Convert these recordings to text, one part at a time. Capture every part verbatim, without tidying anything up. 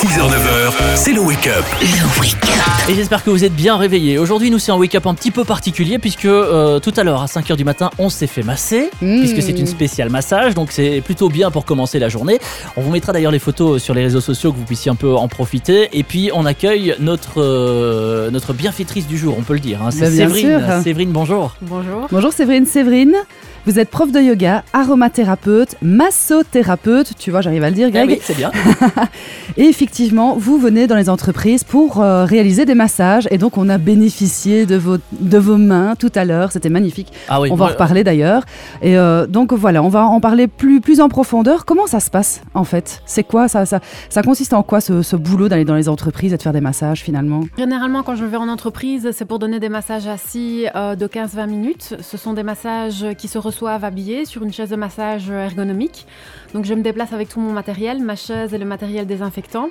six heures neuf heures, c'est le wake-up. Le wake-up. Et j'espère que vous êtes bien réveillés. Aujourd'hui, nous, c'est un wake-up un petit peu particulier puisque euh, tout à l'heure, à cinq heures du matin, on s'est fait masser, mmh. puisque c'est une spéciale massage, donc c'est plutôt bien pour commencer la journée. On vous mettra d'ailleurs les photos sur les réseaux sociaux que vous puissiez un peu en profiter. Et puis, on accueille notre, euh, notre bienfaitrice du jour, on peut le dire. Hein. C'est bah, Séverine. Séverine, bonjour. Bonjour. Bonjour Séverine. Séverine, vous êtes prof de yoga, aromathérapeute, massothérapeute, tu vois, j'arrive à le dire, Greg. Ah oui, c'est bien. Et effectivement, vous venez dans les entreprises pour euh, réaliser des massages et donc on a bénéficié de vos, de vos mains tout à l'heure, c'était magnifique. Ah oui, on va moi, en reparler d'ailleurs. Et euh, donc voilà, on va en parler plus, plus en profondeur. Comment ça se passe en fait ? C'est quoi ça, ça, ça consiste en quoi ce, ce boulot d'aller dans les entreprises et de faire des massages finalement ? Généralement, quand je vais en entreprise, c'est pour donner des massages assis euh, de quinze à vingt minutes. Ce sont des massages qui se reçoivent habillés sur une chaise de massage ergonomique. Donc je me déplace avec tout mon matériel, ma chaise et le matériel désinfectant.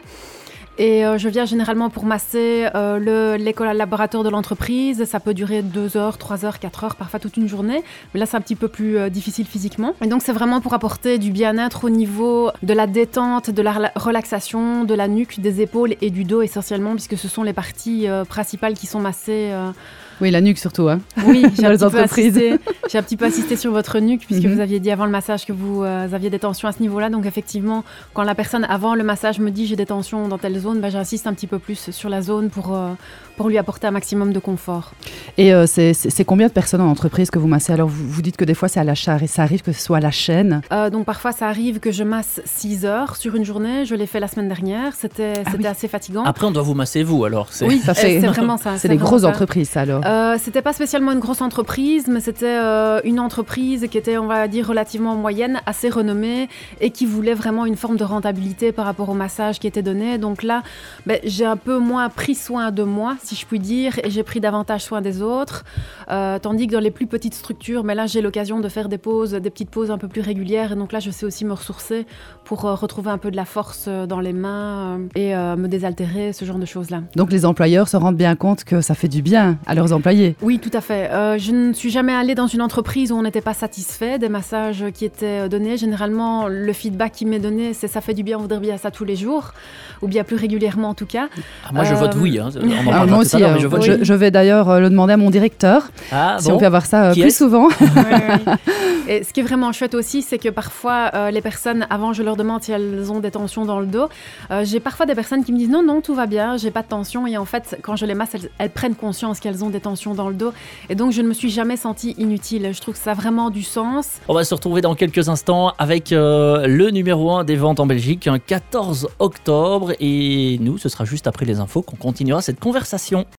Et euh, je viens généralement pour masser euh, le, les collaborateurs de l'entreprise. Ça peut durer deux heures, trois heures, quatre heures, parfois toute une journée. Mais là, c'est un petit peu plus euh, difficile physiquement. Et donc, c'est vraiment pour apporter du bien-être au niveau de la détente, de la relaxation, de la nuque, des épaules et du dos essentiellement, puisque ce sont les parties euh, principales qui sont massées. Euh, Oui, la nuque surtout. Hein. Oui, j'ai un, les entreprises. assisté, j'ai un petit peu assisté sur votre nuque, puisque mm-hmm. vous aviez dit avant le massage que vous euh, aviez des tensions à ce niveau-là. Donc effectivement, quand la personne avant le massage me dit j'ai des tensions dans telle zone, bah, j'insiste un petit peu plus sur la zone pour, euh, pour lui apporter un maximum de confort. Et euh, c'est, c'est, c'est combien de personnes en entreprise que vous massez ? Alors vous, vous dites que des fois c'est à la charge et ça arrive que ce soit à la chaîne. Euh, donc parfois ça arrive que je masse six heures sur une journée. Je l'ai fait la semaine dernière. C'était, ah, c'était oui. assez fatigant. Après, on doit vous masser vous alors. C'est... Oui, ça fait... c'est vraiment ça. C'est, c'est des grosses ça. entreprises ça alors. Euh, c'était pas spécialement une grosse entreprise, mais c'était euh, une entreprise qui était, on va dire, relativement moyenne, assez renommée et qui voulait vraiment une forme de rentabilité par rapport au massage qui était donné. Donc là, ben, j'ai un peu moins pris soin de moi, si je puis dire, et j'ai pris davantage soin des autres. Euh, tandis que dans les plus petites structures, mais là, j'ai l'occasion de faire des pauses, des petites pauses un peu plus régulières. Et donc là, je sais aussi me ressourcer pour euh, retrouver un peu de la force dans les mains euh, et euh, me désaltérer, ce genre de choses-là. Donc les employeurs se rendent bien compte que ça fait du bien à leurs employés. Oui, tout à fait. Euh, je ne suis jamais allée dans une entreprise où on n'était pas satisfait des massages qui étaient donnés. Généralement, le feedback qui m'est donné, c'est ça fait du bien, on voudrait bien ça tous les jours, ou bien plus régulièrement en tout cas. Ah, moi, je euh... vote oui. Hein. On en ah, moi aussi, mais je, vote je, oui. je vais d'ailleurs le demander à mon directeur, ah, si bon on peut avoir ça qui plus est-ce souvent. oui, oui. Et ce qui est vraiment chouette aussi, c'est que parfois, euh, les personnes, avant, je leur demande si elles ont des tensions dans le dos. Euh, j'ai parfois des personnes qui me disent non, non, tout va bien, j'ai pas de tension. Et en fait, quand je les masse, elles, elles prennent conscience qu'elles ont des tensions dans le dos. Et donc, je ne me suis jamais sentie inutile. Je trouve que ça a vraiment du sens. On va se retrouver dans quelques instants avec euh, le numéro un des ventes en Belgique, un quatorze octobre. Et nous, ce sera juste après les infos qu'on continuera cette conversation.